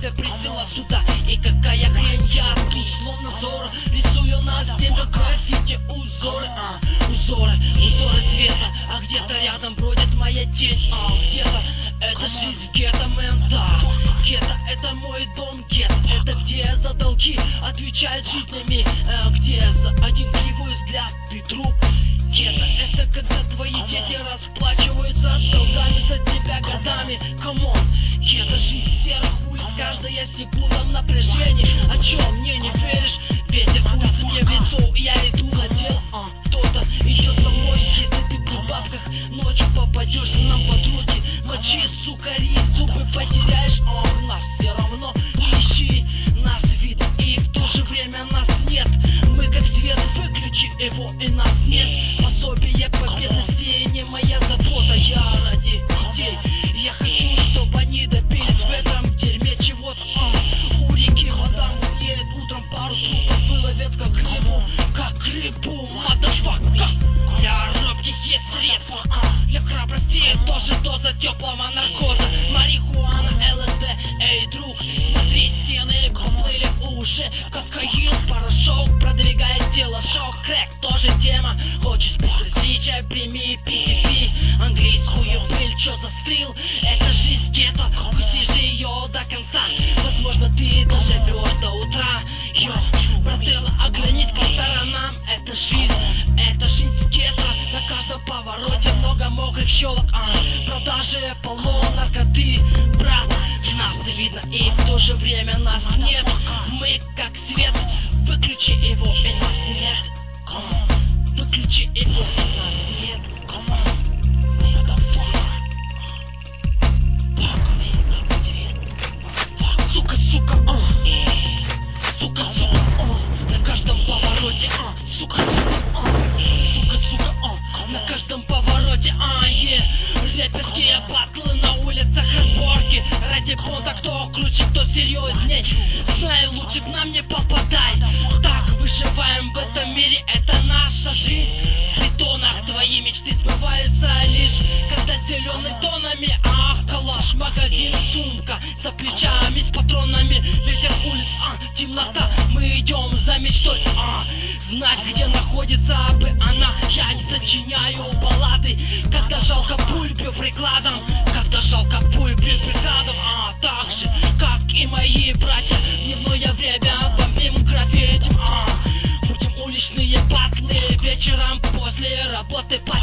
тебя привела сюда? И какая хрень, я тут словно Зорро рисую на стенках граффити узоры, узоры цвета. А где-то рядом бродит моя тень, где-то это жизнь гетто, мэн, да. Гетто — это мой дом, гетто — это где за долги отвечают жизнями, где за один кривой взгляд ты труп. Гетто — это когда твои дети расплачиваются долгами за тебя годами. Камон, гетто — жизнь серых улиц, каждая секунда в напряжении. О чем мне не веришь? Ветер улицы мне в лицо, я иду на дело, кто-то идет за мной. Если ты при бабках ночью попадешь нам под руки, мочи, сукари, зубы потеряешь, нас все равно не ищи. Нас видно и в то же время нас нет. Мы как свет, выключи его и нас нет. Пособие по бедности не моя забота. Я ради детей, я хочу, чтобы они добились в этом дерьме чего-то. У реки вода мутнеет, утром пару трупов выловят как рыбу, мадашфака. Для робких есть средства, для храбрости тоже доза теплого наркоза. Марихуана, ЛСД, эй, друг, смотри, стены поплыли уже. Кокаин, порошок, продвигает дело, шок, крэк, тоже тема. Хочешь безразличия, прими PCP. Английскую пыль, чё застыл? Это жизнь гетто, вкуси же ее до конца. Возможно, ты доживешь до утра. Йо, брателло, оглянись по сторонам. Это жизнь гетто. На каждом повороте много мокрых щелок, продажи полно наркоты. Брат, нас видно и в то же время нас нет. Мы как свет, выключи его и нас нет. Выключи его и нас нет. Сука, сука, на каждом повороте, сука, на каждом повороте, рэперские батлы на улицах, разборки ради понта, кто круче, кто серьезней. Знай, лучше к нам не попадай. Так выживаем в этом мире, это наша жизнь. В притонах твои мечты сбываются лишь когда зеленый тонами. Калаш, магазин, сумка за плечами с патронами. Ветер улиц, темнота, мы идем за мечтой. Знать, где находится бы она. Я не сочиняю баллады, когда жалко пуль бью прикладом. Когда жалко пуль бью прикладом. Так же, как и мои братья, в дневное время бомбим граффити. Крутим уличные батлы вечером после работы.